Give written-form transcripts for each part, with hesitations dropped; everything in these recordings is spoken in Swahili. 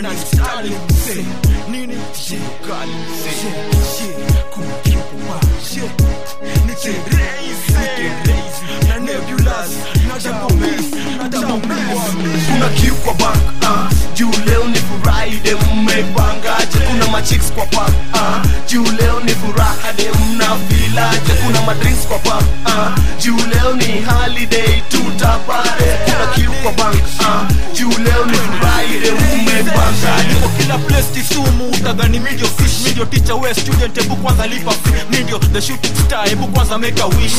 na ni style mse nini shit kali mse shit kukipo ba shit nike raise na nebulous na japomis na japomis kuna kiu kwa bank juu leo ni Friday mmepangaje kuna machicks kwa pub juu leo ni furaha de mnafilaje kuna madrinks kwa pub juu leo ni holiday tutapare kuna kiu kwa bank juu leo ni Friday mmepangaje kwa kila place Kisumu utagani medio fish medio teacher we student ebu kwanza lipa medio the shooting star ebu kwanza make a wish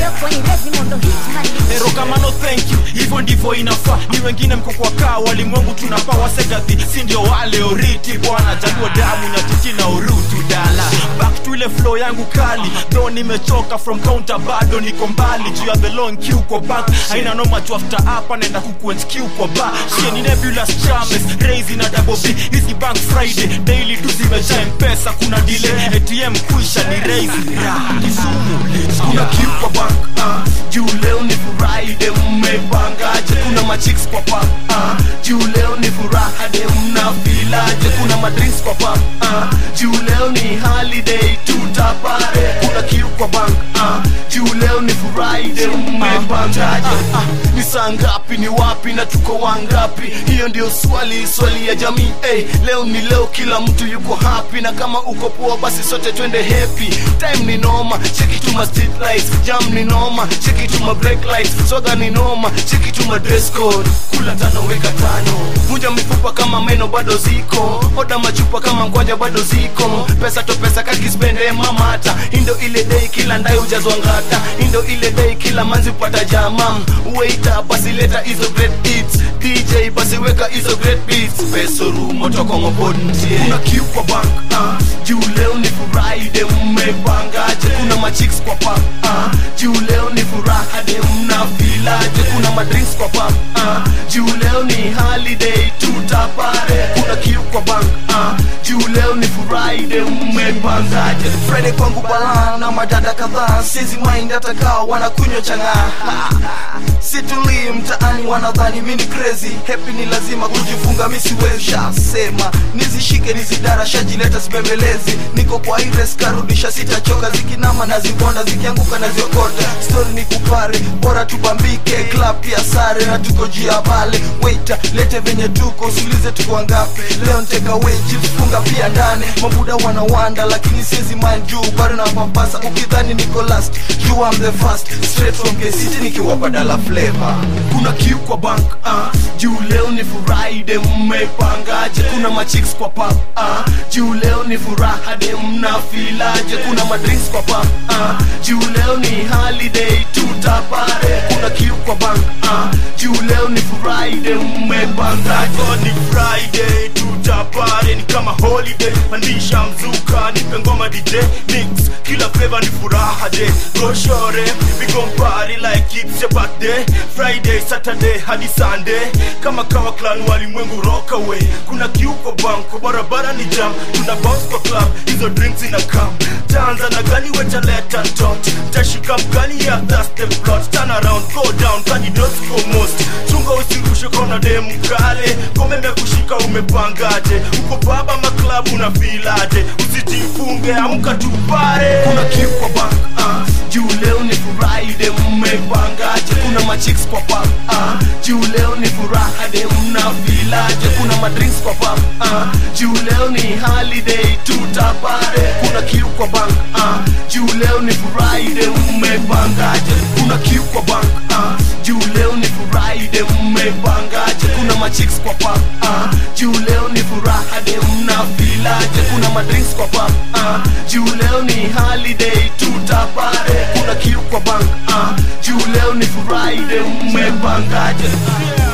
Ero kama no thank you hivyo ndivyo inafaa ni wengine mko kwa kaa walimwengu tunapawa segathi si ndio wale oriti bwana jagua damu na titi na urutu dala back to ile flow yangu kali though nimechoka from counter bado niko mbali juu ya the long queue kwa bank haina no much after hapa naenda kuquench queue kwa bar shie ni nebulous charmes raising na double B hizi bank Friday daily tu zimejaa mpesa kuna delay ATM kuisha ni raising Kisumu kuna queue kwa bank juu leo ni Friday mmepangaje kuna machicks kwa pub juu leo ni furaha de mnafilaje kuna madrinks kwa pub juu leo ni holiday tutapare kuna kiu kwa bank juu leo ni Friday mmepangaje ni saa ngapi ni wapi na tuko wangapi hiyo ndio swali ya jamii leo ni leo kila mtu yuko happy na kama uko poa basi sote twende happy time ni noma check it to my street lights jam ni noma check it to my brake lights soga ni noma check it to my dress code kula tano weka tano vunja mifupa kama meno bado ziko oda machupa kama ngwanja bado ziko pesa to pesa kakispende mamata indo ile day kila ndai ujazwa ngata indo ile day kila manzi upata jama waiter basi leta hizo great hits DJ basi weka hizo great beats peso rumo toko ngopod mtie kuna kiu kwa bank juu leo ni Friday mmepangaje kuna machicks kwa pub juu leo ni furaha de mnafilaje kuna madrinks kwa pub juu leo ni holiday tutapare kuna kiu kwa bank juu leo ni Friday mmepangaje Friday kwangu balaa na madada kadhaa sizi mind atakao wanakunywa chang'aa situli mtaani wanadhani mini crazy happy ni lazima kujifunga mimi siwezi sema nizishike nizidara shajileta sibembelezi niko kwa ires karudisha sitachoka zikinama na zibonda zikianguka na ziokota story ni kupare bora tubambike club pia sare na tuko jia bale waiter lete venye tuko usiulize tuko wangapi leo nteka away chips funga pia ndani mabuda wanawanda lakini sizi mind juu bado na pampasa ukidhani niko last you I'm the first straight from KCT nikiwa badala flavor kuna kiu kwa bank juu leo ni Friday mmepangaje kuna machicks kwa pub juu leo ni furaha de mnafilaje kuna madrinks kwa pub juu leo ni holiday tutapare kuna kiu kwa bank juu leo ni Friday mmepangaje ni Friday tutapare ni kama holiday pandisha mzuka nipe ngoma DJ mix kila flavor ni furaha de go shore we gon party like it's your birthday Friday Saturday hadi Sunday kama kawa clan walimwengu rock away kuna kiu kwa bank barabara ni jam tuna bounce kwa club hizo drinks ina come tanza na gani wecha leta tot tashika mgani ya thursday plot turn around go down kani don't go most chunga usirushe kona demu kale kome mekushika umepangaje uko baba maklabu na filaje usijifunge amka tupare kuna kiu kwa bank juu leo ni Friday mmepangaje kuna machicks kwa pub juu leo ni furaha de mnafilaje kuna madrinks kwa pub juu leo ni holiday tutapare kuna kiu kwa bank juu leo ni Friday mmepangaje kuna kiu kwa bank juu leo ni Friday mmepangaje kuna machicks kwa pub juu leo ni furaha de mnafilaje kuna madrinks kwa pub juu leo ni holiday tutapare kuna kiu kwa bank juu leo ni Friday mmepangaje